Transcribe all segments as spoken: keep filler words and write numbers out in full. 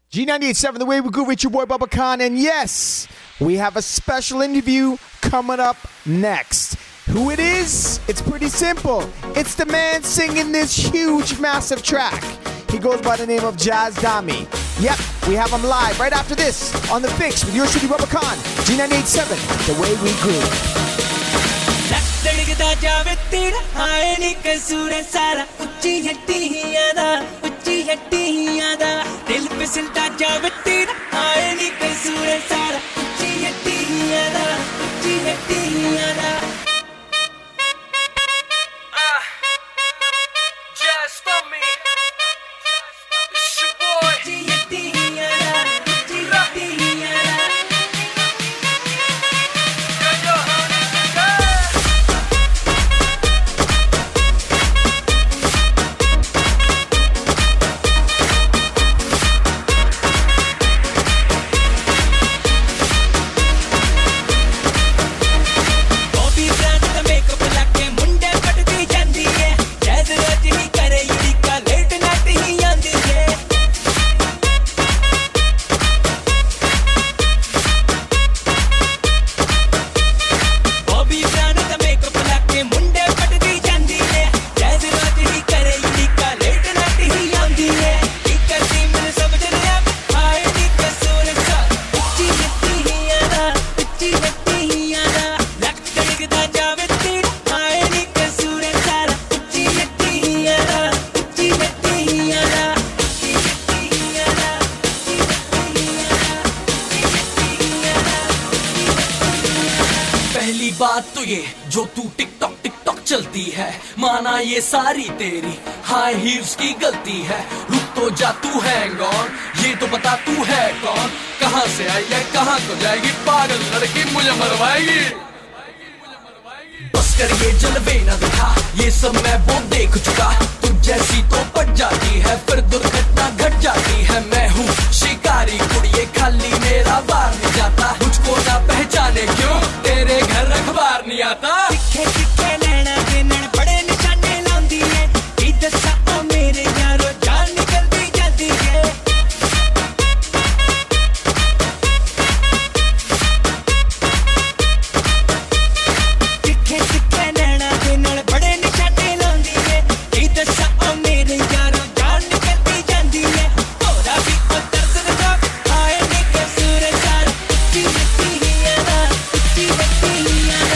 G ninety-eight point seven, The Way We Groove, with your boy Bubba Khan. And yes, we have a special interview coming up next. Who it is? It's pretty simple. It's the man singing this huge, massive track. He goes by the name of Jazz Dami. Yep, we have him live right after this on The Fix with yours truly, Bubba Khan. G ninety-eight point seven, The Way We Groove. लड़कदा जावे तेरा हाय नी कसूर है सारा उच्ची हट्टी ही यादा उच्ची हट्टी ही यादा दिल पे सिलता जावे तेरा हाय नी कसूर है सारा उच्ची हट्टी ही यादा उच्ची हट्टी ही यादा ah just for me it's your boy उच्ची हट्टी ही यादा उच्ची हट्टी ही यादा बात तो ये जो तू टिकटॉक टिकटॉक चलती है माना ये सारी तेरी हाई हील्स की गलती है रुक तो जा तू हैंग ऑन ये तो बता तू है कौन कहां से आई है कहां को जाएगी पागल लड़की मुझे मरवाएगी बस कर ये जलवे ना दिखा ये सब मैं वो देख चुका तू जैसी तो पट जाती है फिर दुर्घटना घट जाती है मैं हूँ शिकारी कुड़िए खाली मेरा बार नहीं जाता मुझको ना पहचाने क्यों तेरे घर अखबार नहीं आता तिखे तिखे नैना के नैन बड़े निशाने लांदी है की दसा ओ मेरे यारो जान निकलती जाती है तिखे तिखे नैना के नैन बड़े निशाने लांदी है की दसा ओ मेरे यारो जान निकलती जाती है थोड़ा भी ओ दर्द ना आए नी कसूर सारा उच्ची हट्टी ही यादा उच्ची हट्टी ही यादा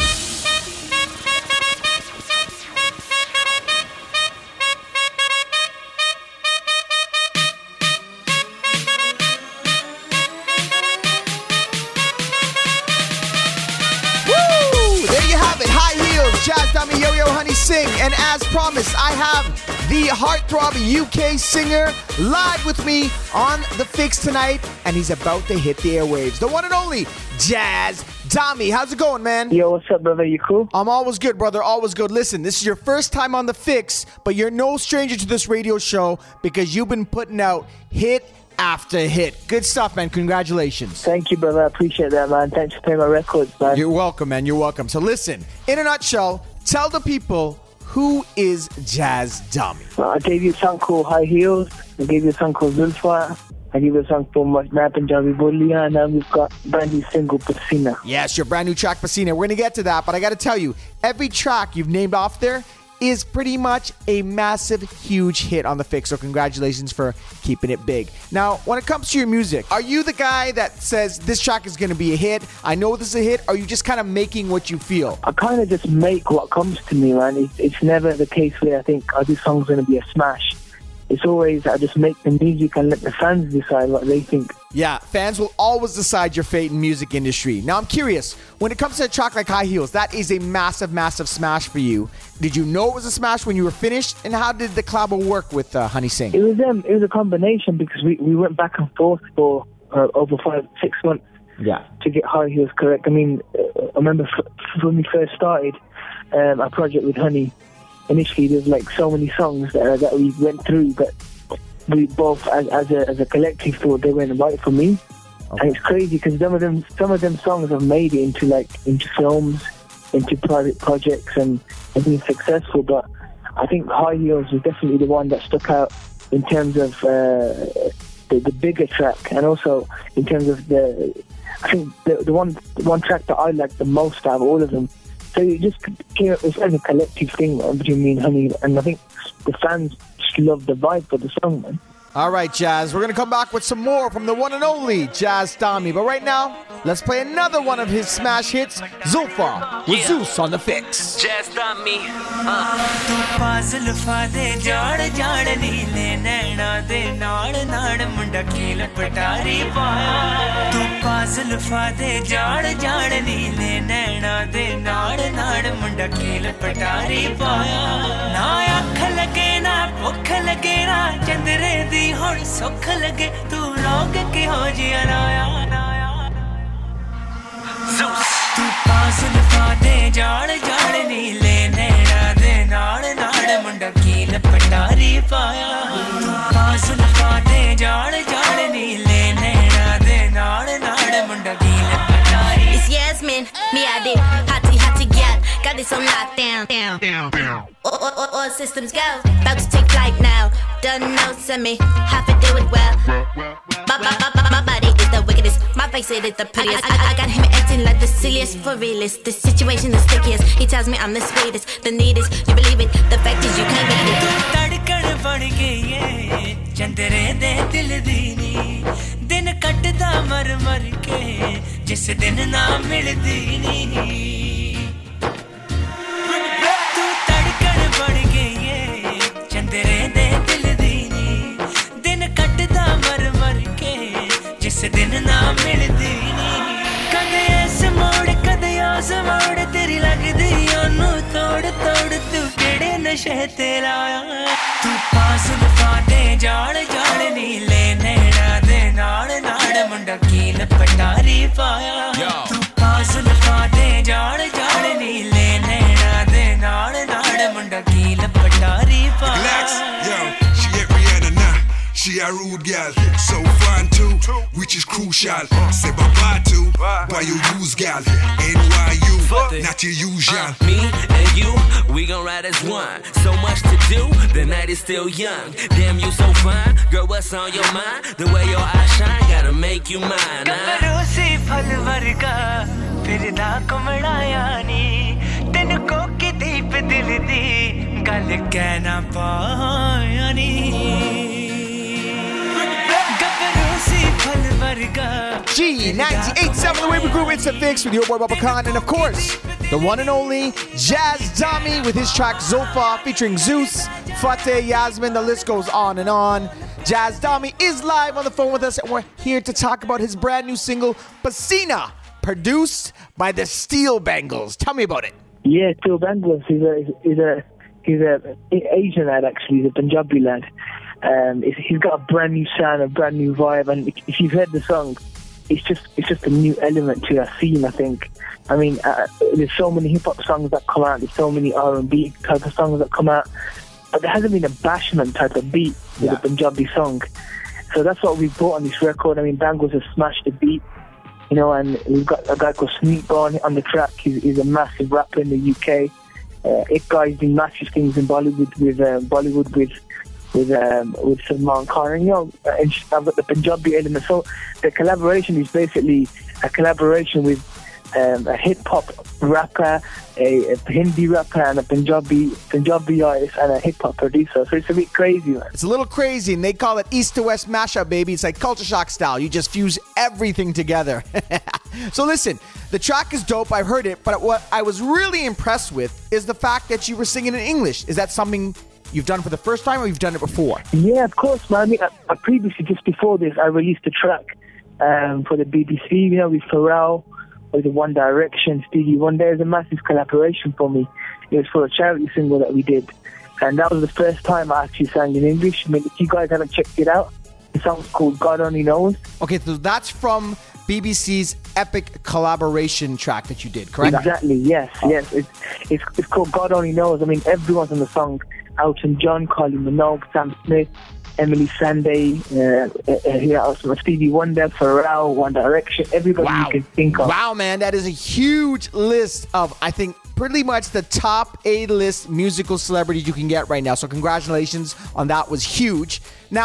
Woo! There you have it. High Heels, Jazz Dami, Yo Yo Honey Sing. And as promised, I have the heartthrob U K singer live with me on The Fix tonight. And he's about to hit the airwaves. The one and only Jazz Dami. How's it going, man? Yo, what's up, brother? You cool? I'm always good, brother. Always good. Listen, this is your first time on The Fix, but you're no stranger to this radio show because you've been putting out hit after hit. Good stuff, man. Congratulations. Thank you, brother. I appreciate that, man. Thanks for playing my records, man. You're welcome, man. You're welcome. So listen, in a nutshell, tell the people who is Jazz Dami. Uh, I gave you a song called High Heels. I gave you a song called Zulfa. I gave you a song called My Punjabi Boliyan. And now we've got a brand new single, Pasina. Yes, your brand new track, Pasina. We're going to get to that, but I got to tell you, every track you've named off there is pretty much a massive, huge hit on The Fix. So congratulations for keeping it big. Now, when it comes to your music, are you the guy that says this track is going to be a hit? I know this is a hit. Or are you just kind of making what you feel? I kind of just make what comes to me, man. It's, it's never the case where I think, oh, this song's going to be a smash. It's always, I just make the music and let the fans decide what they think. Yeah, fans will always decide your fate in music industry. Now, I'm curious, when it comes to a track like High Heels, that is a massive, massive smash for you. Did you know it was a smash when you were finished? And how did the collabo work with uh, Honey Singh? It was um, it was a combination because we, we went back and forth for uh, over five, six months yeah. to get High Heels correct. I mean, uh, I remember f- when we first started um, our project with Honey, initially there's like so many songs that, uh, that we went through, but we both, as, as a as a collective, thought they weren't right for me. Okay. And it's crazy because some of them some of them songs have made it into like into films, into private projects, and have been successful. But I think High Heels was definitely the one that stuck out in terms of uh, the, the bigger track, and also in terms of the, I think the, the one the one track that I like the most out of all of them. So it just came up, it's like a collective thing between me and Honey, and I think the fans just love the vibe of the song, man. All right, Jazz, we're going to come back with some more from the one and only Jazz Dami. But right now, let's play another one of his smash hits, Zulfa, with yeah. Zeus on the fix. Jazz Dami. ਹੁਣ ਸੁੱਖ ਲਗੇ ਤੂੰ ਰੋਗ ਕੀ ਹੋ ਜਿਆ ਨਾਇਆ ਤੂੰ ਪਾਸਲ ਫਾਦੇ ਜਾਣ ਜਾਣ ਨੀਲੇ ਨੈਣਾ ਦੇ ਨਾਲ ਨਾਲ ਮੁੰਡਾ ਕੀਲ ਪਟਾਰੀ ਪਾਇਆ ਤੂੰ ਪਾਸਲ ਫਾਦੇ ਜਾਣ ਜਾਣ ਨੀਲੇ ਨੈਣਾ ਦੇ ਨਾਲ ਨਾਲ ਮੁੰਡਾ ਕੀਲ ਪਟਾਰੀ It's Yasmin, me I did hotty hotty gal, got this on lockdown down down down all, all, all, all systems go, about to take flight now. Done know send me, have to do it well. My, my, my, my body is the wickedest, my face it is the prettiest. I, I, I got him acting like the silliest, for realist. The situation is stickiest. He tells me I'm the sweetest, the neatest. You believe it? The fact is you can't beat it. तड़कन बन गई है चंदरे दे दिल दीनी दिन कटदा मर मर के जिस दिन ना मिलदी नी तू तड़कन बन गई है चंदरे दे दिल जिस दिन ना मिलदी नी कदे ऐस मोड़ कदे आस मोड़ तेरी लगदी ओनू तोड़ तोड़ तू केड़े नशे ते लाया तू पास दफा दे जान जान नीले नैना दे नाल नाल मुंडा कील पटारी पाया तू पास दफा दे जान जान नीले नैना दे नाल नाल मुंडा कील पटारी पाया She a rude girl, so fun too, which is crucial. Say bye-bye to, why you use girl, N Y U, not your usual. Uh, me and you, we gon' ride as one. So much to do, the night is still young. Damn, you so fine, girl, what's on your mind? The way your eyes shine, gotta make you mine. कबरोसी फल वर्गा, फिर ना कुमड़ाया नी, तेन को की दीप दिल दी, गल कहना पाया नी. G ninety-eight point seven, the way we grew, it's a fix with your boy Baba Khan, and of course, the one and only Jazz Dami with his track Zulfa featuring Zeus, Fateh, Yasmin, the list goes on and on. Jazz Dami is live on the phone with us, and we're here to talk about his brand new single, Pasina, produced by the Steel Bangles. Tell me about it. Yeah, Steel Bangles is a, is a, he's a Asian lad actually, he's a Punjabi lad. Um, he's got a brand new sound, a brand new vibe, and if you've heard the song, it's just it's just a new element to our scene, I think. I mean, uh, there's so many hip-hop songs that come out, there's so many R and B type of songs that come out, but there hasn't been a bashment type of beat with yeah. a Punjabi song. So that's what we've brought on this record. I mean, Bangles has smashed the beat, you know, and we've got a guy called Sneak on, on the track. He's, he's a massive rapper in the U K. Uh, it guy's doing massive things in Bollywood with uh, Bollywood with with um, with Salman Khan, and you know, and I've got the Punjabi element. So the collaboration is basically a collaboration with um, a hip hop rapper, a, a Hindi rapper, and a Punjabi Punjabi artist, and a hip hop producer. So it's a bit crazy, man. It's a little crazy, and they call it East to West mashup, baby. It's like Culture Shock style. You just fuse everything together. So listen, the track is dope. I've heard it, but what I was really impressed with is the fact that you were singing in English. Is that something you've done for the first time, or you've done it before? Yeah, of course, man. I mean, I, I previously, just before this, I released a track um, for the B B C, you know, with Pharrell, with the One Direction, Stevie Wonder. It was a massive collaboration for me. It was for a charity single that we did. And that was the first time I actually sang in English. I mean, if you guys haven't checked it out, the song's called God Only Knows. Okay, so that's from B B C's epic collaboration track that you did, correct? Exactly, yes, yes. It's, it's, it's called God Only Knows. I mean, everyone's on the song. Elton John, Kylie Minogue, Sam Smith, Emily Sandé, uh, uh, who else? Stevie Wonder, Pharrell, One Direction, everybody wow. you can think of. Wow, man, that is a huge list of, I think, pretty much the top A-list musical celebrities you can get right now. So congratulations on that. Was huge. Now,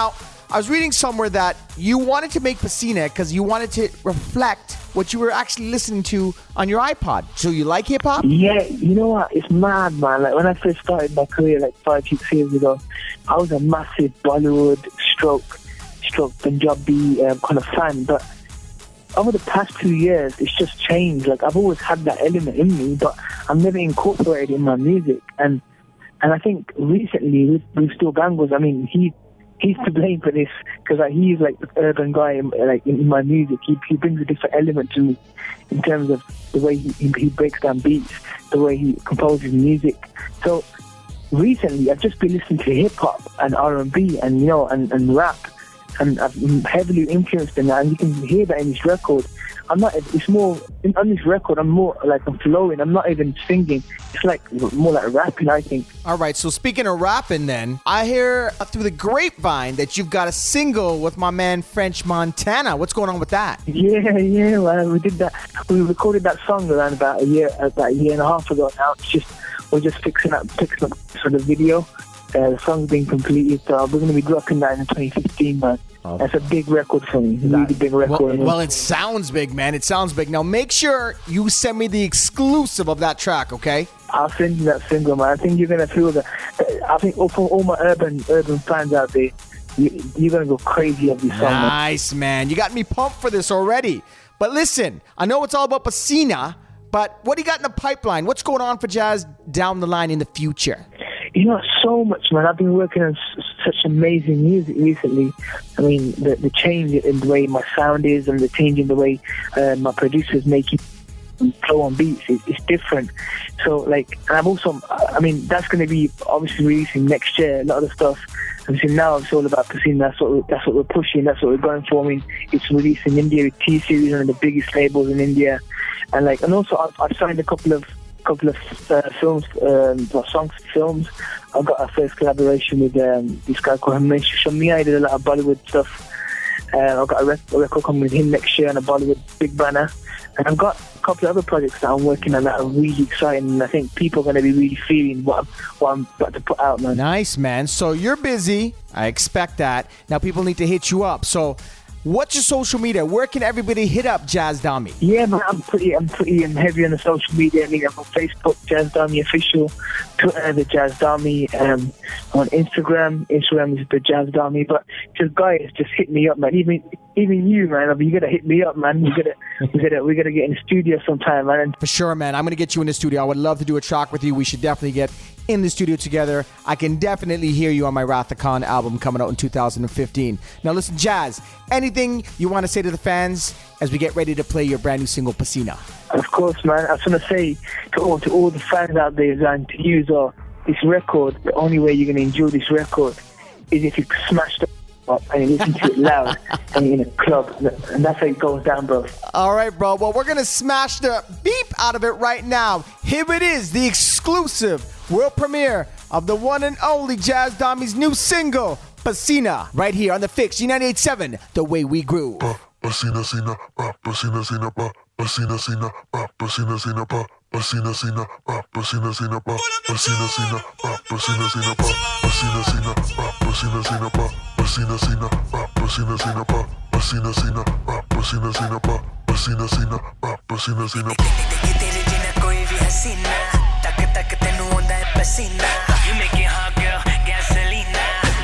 I was reading somewhere that you wanted to make Pasina because you wanted to reflect what you were actually listening to on your iPod. So you like hip-hop? Yeah, you know what? It's mad, man. Like, when I first started my career, like five, six years ago, I was a massive Bollywood stroke, stroke Punjabi um, kind of fan. But over the past two years, it's just changed. Like, I've always had that element in me, but I've never incorporated it in my music. And and I think recently, with, with Still Gangos, I mean, he... He's to blame for this because like, he's like the urban guy in, like in, in my music. He, he brings a different element to me in terms of the way he, he, he breaks down beats, the way he composes music. So recently, I've just been listening to hip hop and R and B and you know and, and rap, and I've heavily influenced in that. And you can hear that in this record. I'm not. It's more on this record. I'm more like I'm flowing. I'm not even singing. It's like more like rapping, I think. All right. So speaking of rapping, then I hear through the grapevine that you've got a single with my man French Montana. What's going on with that? Yeah, yeah. Well, we did that. We recorded that song around about a year, about a year and a half ago. Now it's just we're just fixing up, fixing up for the video. Uh, the song's being completed, so we're going to be dropping that in twenty fifteen, man. Oh. That's a big record for me. A really big record. Well, well, it sounds big, man. It sounds big. Now, make sure you send me the exclusive of that track, okay? I'll send you that single, man. I think you're going to feel the... I think for all my urban urban fans out there, you, you're going to go crazy of this song, man. Nice, man. You got me pumped for this already. But listen, I know it's all about Pasina, but what do you got in the pipeline? What's going on for Jazz down the line in the future? You know, so much, man. I've been working on s- such amazing music recently. I mean, the, the change in the way my sound is and the change in the way uh, my producers make it flow on beats is, is different. So, like, and I'm also, I mean, that's going to be obviously releasing next year. A lot of the stuff. Obviously, now it's all about Pasina. That's what, we, that's what we're pushing. That's what we're going for. I mean, it's released in India with T-Series, one of the biggest labels in India. And, like, and also I've, I've signed a couple of couple of uh, films, um, or songs, films. I got a first collaboration with um, this guy called Himesh Shamia. I did a lot of Bollywood stuff. Uh, I've got a, rec- a record coming with him next year on a Bollywood big banner. And I've got a couple of other projects that I'm working on that are really exciting. And I think people are going to be really feeling what I'm, what I'm about to put out, man. Nice, man. So you're busy. I expect that. Now people need to hit you up. So what's your social media? Where can everybody hit up Jazz Dami? Yeah, man, I'm pretty, I'm pretty heavy on the social media. I mean, I'm on Facebook, Jazz Dami Official, Twitter, the Jazz Dami, um, on Instagram, Instagram is the Jazz Dami. But just guys, just hit me up, man. Even, even you, man. I mean, you gotta hit me up, man. We gotta, we gotta, we gotta get in the studio sometime, man. For sure, man. I'm gonna get you in the studio. I would love to do a track with you. We should definitely get in the studio together. I can definitely hear you on my Wrath of Khan album coming out in two thousand fifteen. Now listen, Jazz, anything you want to say to the fans as we get ready to play your brand new single, Pasina? Of course, man. I was going to say to all, to all the fans out there, and to use uh, this record, the only way you're going to enjoy this record is if you smash the up and you listen to it loud and you're in a club, and that's how it goes down, bro. All right, bro. Well, we're going to smash the beep out of it right now. Here it is, the exclusive world premiere of the one and only Jazz Dami's new single, Pasina, right here on The Fix, G ninety-eight point seven, The Way We Grew. Pasina, Sina, Pasina, Sina, Pasina, Sina, Pasina, Sina, Pasina, Sina, Pasina, Sina, Pasina, Sina, Pasina, Sina, Pasina, Sina, Pasina, Sina, Pasina, Sina, Pasina, Sina, Pasina, Sina, Pasina, Sina, Pasina, Sina, Pasina, Sina. तेरे जिना कोई भी हसीना तक तक तेनू आंदा है पसीना You make it hot girl gasolina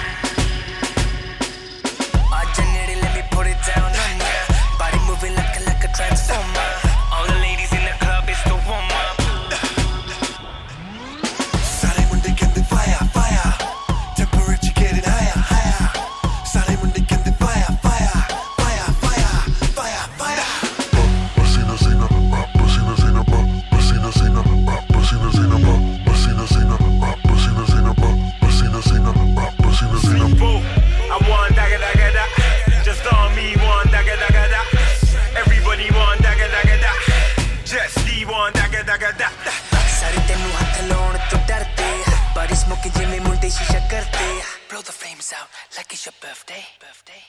आज नेड़े let me put it down on ya body moving like a like a transformer all the ladies in the club it's the warm up सारे मुंडे कहते fire fire temperature getting higher higher सारे मुंडे कहते fire fire fire fire fire fire Pasina, Sina, Pasina, Sina, Pasina, Sina, Pasina, Sina, Pasina, Sina, Pasina, Sina, Pasina, Sina, Pasina, Sina. I want dagga dagga da. Just on me want dagga dagga da. Everybody want dagga dagga da. Just Lee want dagga dagga da. सारे तेनू हाथ लाउण तो डरते बड़ी smoky जिवें मुंडे शीशा करते blow the flames out like it's your birthday birthday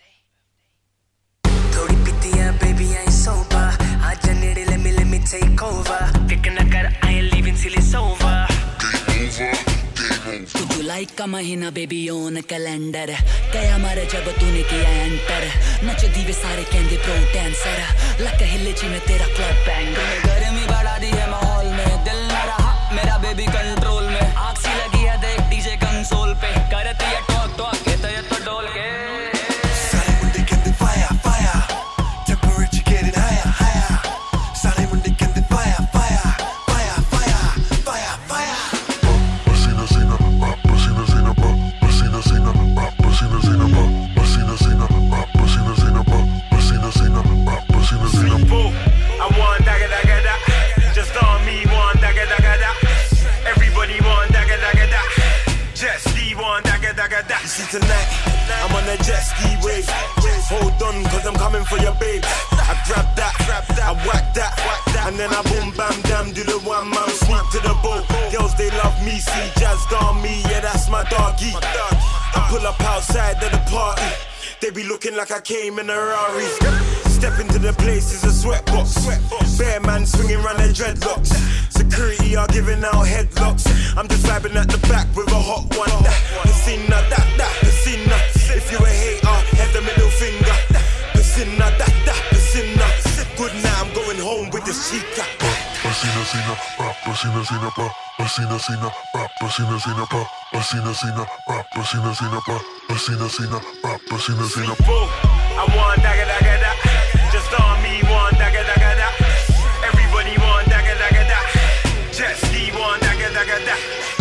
थोड़ी पितिया baby I ain't sober आज नेड़े let me let me take over pick na kar I ain't leaving till it's over Game over, game तो जुलाई का महीना baby on calendar कया मारे जब तूने किया एंटर नच दीवे सारे कहंदे प्रो डांसर लक हिले जी में तेरा क्लब बैंग गर्मी बढ़ा दी है माहौल में दिल न रहा मेरा बेबी कंट्रोल में आग सी लगी है देख डीजे कंसोल पे करती है टॉक टॉक कहता है तो डोल के सारे मुंडे कहते fire fire temperature getting higher higher सारे मुंडे कहते fire fire fire fire fire fire Basina sina rap basina sina pa basina sina rap basina sina pa basina sina rap basina sina pa basina sina rap basina sina pa I want dagga dagga da. Just on me want dagga dagga da. Everybody want dagga dagga da. Jet ski want dagga dagga da. You see tonight, I'm on a jet ski wave. Hold on, cause I'm coming for your babe. I grab that, grab that, I whack that, whack that, and then I boom bam damn do the one man sneak to the boat. Girls they love me, see jazz on me, yeah that's my doggy. I pull up outside of the party, they be looking like I came in a Rari. Step into the place, it's a sweatbox. Bear man swinging round their dreadlocks. Security are giving out headlocks. I'm just vibing at the back with a hot one. Piscina, that, that, piscina. If you a hater, have the middle finger. Piscina, that, that, piscina. Good now, I'm going home with this chica. Basina sina rap basina sina pa basina sina rap basina sina pa basina sina rap basina sina pa basina sina rap basina sina pa I want dagga dagga da. Just on me want dagga dagga da. Everybody want dagga dagga da. Jet ski want dagga dagga da.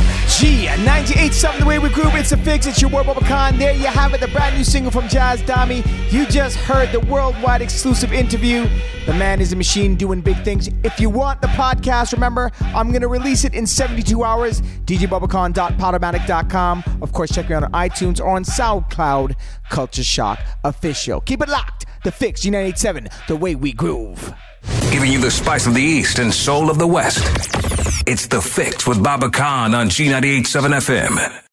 G ninety-eight point seven The Way We Groove. It's a fix. It's your boy Bubba Khan. There you have it, the brand new single from Jazz Dami. You just heard the worldwide exclusive interview. The man is a machine doing big things. If you want the podcast, remember, I'm going to release it in seventy-two hours. D J Bubba Khan dot podomatic dot com. Of course, check me out on iTunes or on SoundCloud. Culture Shock Official. Keep it locked. The Fix, G ninety-eight point seven The Way We Groove. Giving you the spice of the East and soul of the West. It's The Fix with Bubba Khan on G ninety-eight point seven F M.